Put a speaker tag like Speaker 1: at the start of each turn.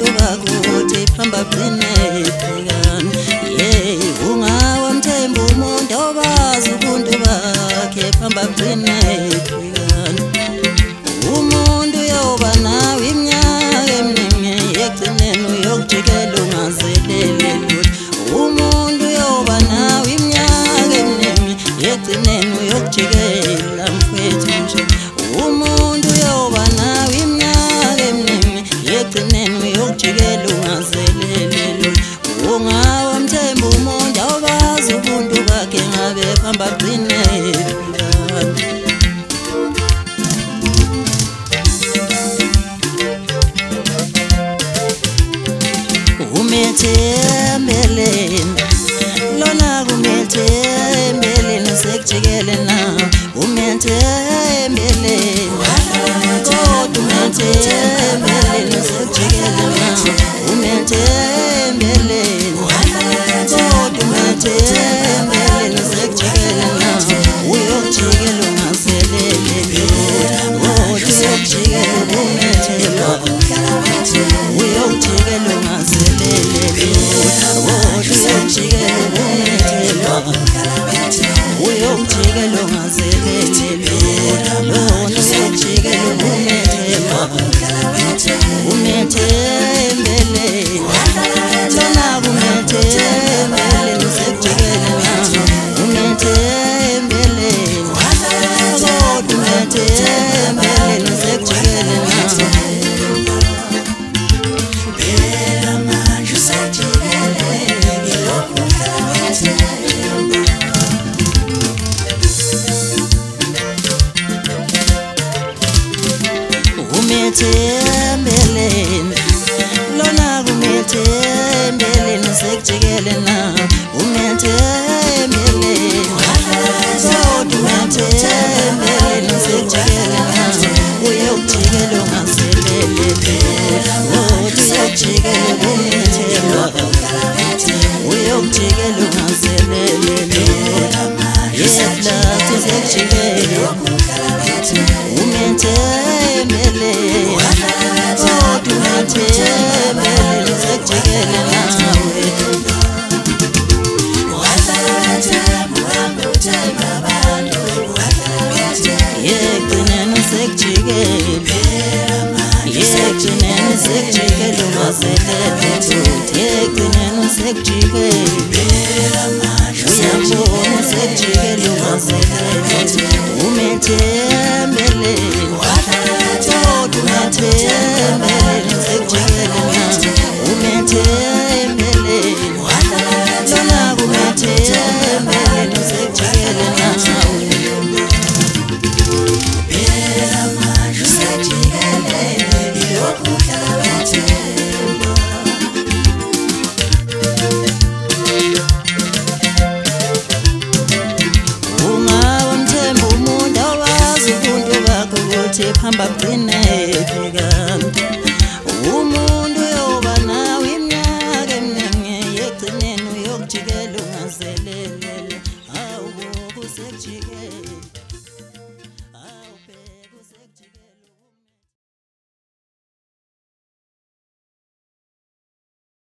Speaker 1: bakuthi phamba bqinebhekana ungawamthemba umuntu obazi ubuntu bakhe phamba bqinebhekana umuntu uyoba nawe iminyaka eminingi ekugcineni uyokujikela ungazelele lutho umuntu uyoba nawe iminyaka eminingi ekugcineni uyokujikela mfethu nje umuntu uyoba nawe iminyaka eminingi ekugcineni uyokujikela ungazelele lutho ungawamthemba umuntu obazi ubuntu bakhe ngabe phamba bqinebhekana umethembeleni lona kumethembeleni sekujikelena umethembeleni kodwa umethembeleni sekujikelena umethembeleni kodwa umethembeleni sekujikelena uyokujikela ungazelele uyokujikela umethembeleni uyokujikela ungazelele uyokujikela ungazelele lona uyokujikela umethembeleni lona kumethembeleni sekujikelena umethembeleni kodwa umethembeleni sekujikelena umethembeleni lona kumethembeleni sekujikelena umethembeleni kodwa umethembeleni sekujikelena uyokujikela ungazelele uyokujikela uyokujikela ungazelele yedlathi sekujikela umethembeleni kodwa umethembeleni sekujikela nawe yekugcineni sekujikela yekugcineni sekujikela ungazelele yekugcineni sekujikela uyabona sekujikela ungazelele umethembeleni kodwa umethembeleni sekujikela umethembeleni lona kumethembeleni sekujikela nawe ungawamthemba umuntu owazi ubuntu bakhe ukuthi phamba bqinebhekana